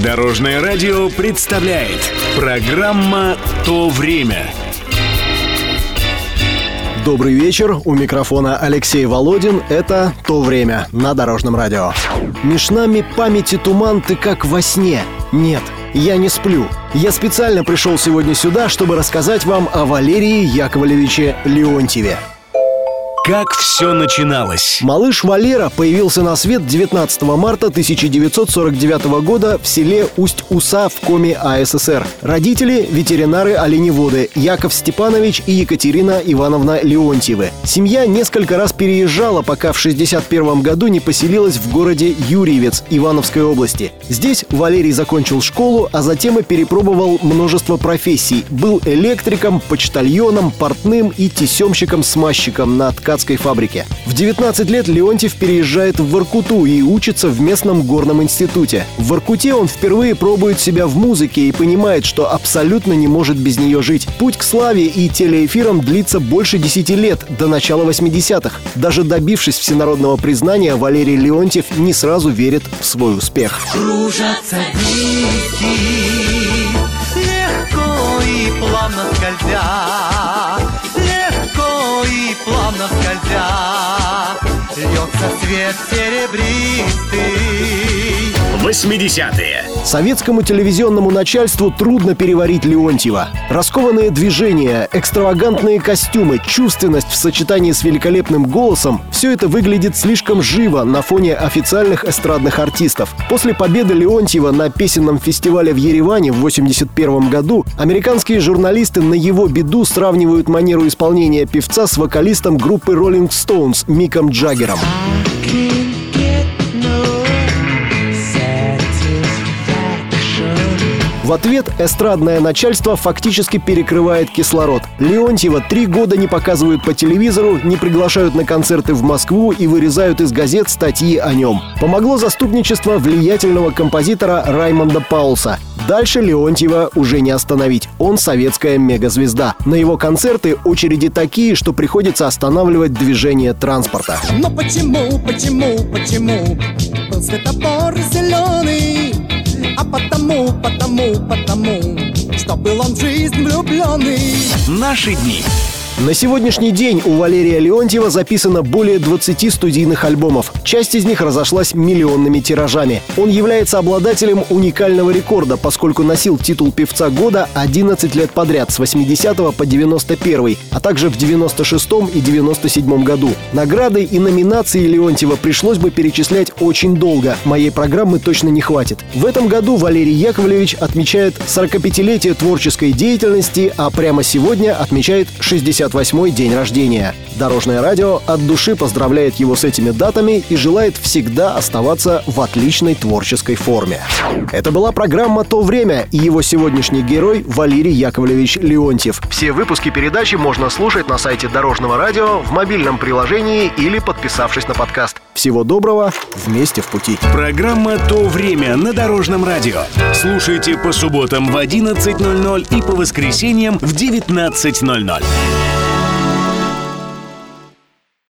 Дорожное радио представляет программа «То время». Добрый вечер, у микрофона Алексей Володин. Это «То время» на Дорожном радио. Меж нами памяти туман, ты как во сне. Нет, я не сплю. Я специально пришел сегодня сюда, чтобы рассказать вам о Валерии Яковлевиче Леонтьеве. Как все начиналось? Малыш Валера появился на свет 19 марта 1949 года в селе Усть-Уса в Коми АССР. Родители – ветеринары-оленеводы Яков Степанович и Екатерина Ивановна Леонтьевы. Семья несколько раз переезжала, пока в 1961 году не поселилась в городе Юрьевец Ивановской области. Здесь Валерий закончил школу, а затем и перепробовал множество профессий. Был электриком, почтальоном, портным и тесемщиком-смазчиком на ткацкой фабрике. В 19 лет Леонтьев переезжает в Воркуту и учится в местном горном институте. В Воркуте он впервые пробует себя в музыке и понимает, что абсолютно не может без нее жить. Путь к славе и телеэфирам длится больше 10 лет, до начала 80-х. Даже добившись всенародного признания, Валерий Леонтьев не сразу верит в свой успех. Кружатся диски, легко и плавно скользя, легко и плавно скользя, льется свет серебристый. 80-е. Советскому телевизионному начальству трудно переварить Леонтьева. Раскованные движения, экстравагантные костюмы, чувственность в сочетании с великолепным голосом – все это выглядит слишком живо на фоне официальных эстрадных артистов. После победы Леонтьева на песенном фестивале в Ереване в 1981 году американские журналисты на его беду сравнивают манеру исполнения певца с вокалистом группы Rolling Stones Миком Джаггером. В ответ эстрадное начальство фактически перекрывает кислород. Леонтьева 3 года не показывают по телевизору, не приглашают на концерты в Москву и вырезают из газет статьи о нем. Помогло заступничество влиятельного композитора Раймонда Паулса. Дальше Леонтьева уже не остановить. Он советская мегазвезда. На его концерты очереди такие, что приходится останавливать движение транспорта. Но почему был светофор зеленый? А потому, что был он в жизнь влюбленный. Наши дни. На сегодняшний день у Валерия Леонтьева записано более 20 студийных альбомов. Часть из них разошлась миллионными тиражами. Он является обладателем уникального рекорда, поскольку носил титул певца года 11 лет подряд, с 80 по 91, а также в 96 и 97 году. Награды и номинации Леонтьева пришлось бы перечислять очень долго. Моей программы точно не хватит. В этом году Валерий Яковлевич отмечает 45-летие творческой деятельности, а прямо сегодня отмечает 68-й день рождения. Дорожное радио от души поздравляет его с этими датами и желает всегда оставаться в отличной творческой форме. Это была программа «То время» и его сегодняшний герой Валерий Яковлевич Леонтьев. Все выпуски передачи можно слушать на сайте Дорожного радио, в мобильном приложении или подписавшись на подкаст. Всего доброго, вместе в пути. Программа «То время» на Дорожном радио. Слушайте по субботам в 11:00 и по воскресеньям в 19:00.